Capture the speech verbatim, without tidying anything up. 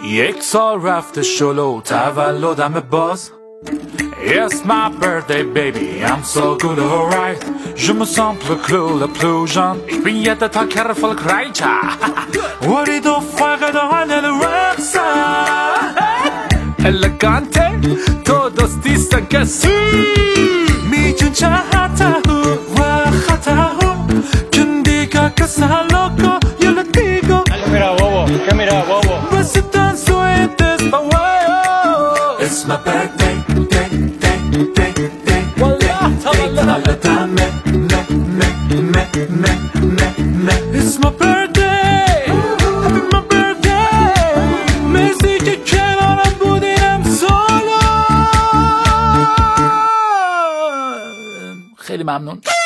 یک سال رفته شلو تولدم باز. It's my birthday baby, I'm so good alright. Je me sens plus cool, plus jeune. Ich bin jeden Tag erfolgreicher. أريد فقط عن الرقصة. Elegante, todos dicen que sí. میجون چهته و خطه ¿Quién diga que está loco? Yo le digo. Mira bobo, ¿qué mira bobo? Pues tan sueltes pa' huevo. It's my birthday, day, day, day, day. Wallah, tavallah. Me, me, me, me, me, me, me. It's my birthday, happy my birthday. مرسی که کنارم بودیم سالا. خیلی ممنون.